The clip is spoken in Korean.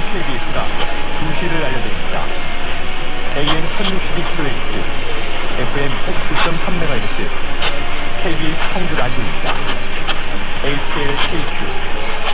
KBS가 2시를 알려드립니다. AM 1062kHz, FM 109.3MHz, KBS 한글 라디오입니다. HLKQ